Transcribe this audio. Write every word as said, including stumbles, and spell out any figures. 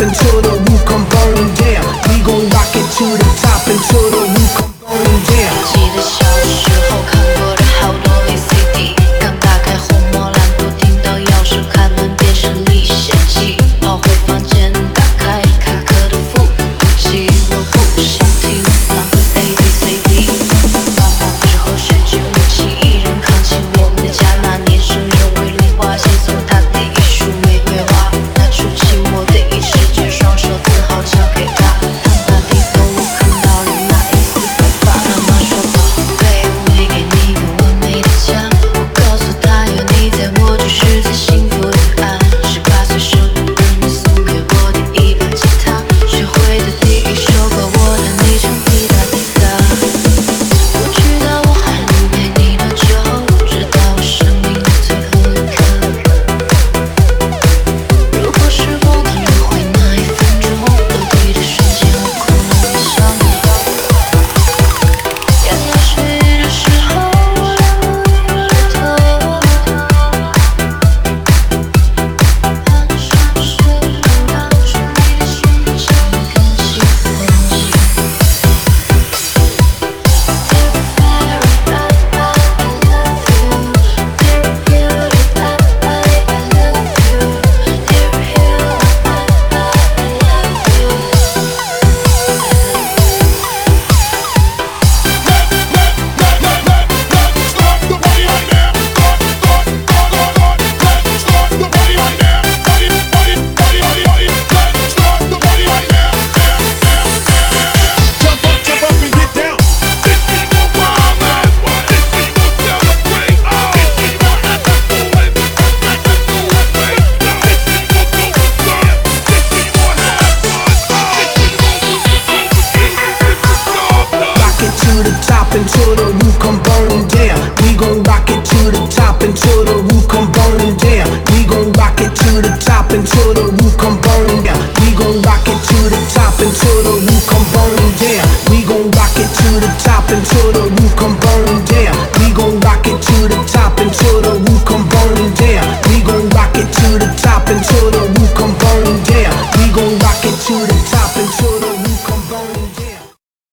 until the roof come burning down. We gon' rock it to the top until the roof come burning down. 记得小时候看过的好多 V C D， 刚打开红魔蓝图，听到钥匙开门变成历险记，跑回房间打开卡壳的复读机，我不想听，浪费 A B C D。放学之后学习武器，一人扛起我们的家。那年生日为零花钱送他第一束玫瑰花，那出期末的一试卷，双手自豪交给他。他那低头我看到了那一丝白发。妈妈说宝贝，我会给你一个完美的家。我告诉他有你在我就是最幸福的爱。十八岁生日你送给我第一把吉他，学会的第一首歌我弹你唱滴答滴答。我知道我还能陪你多久，直到我生命的最后一刻。如果时光能轮回那一分钟，到底的瞬间我哭了没笑呢？要要睡的时候，我俩不回头。半山水路绕着你的心间更喜欢你。Dear fairy, I love you. Dear beauty, I love you. Dear hero, I love you. Rock it to the top until the roof come burning down. We gon' rock it to the top until the roof come burning down. We gon' rock it to the top until the roof come burning down. We gon' rock it to the top until the roof come burning down. We gon' rock it to the top until the roof come burning down. We gon' rock it to the top until the roof come burning down. We gon' rock it to the top until the roof come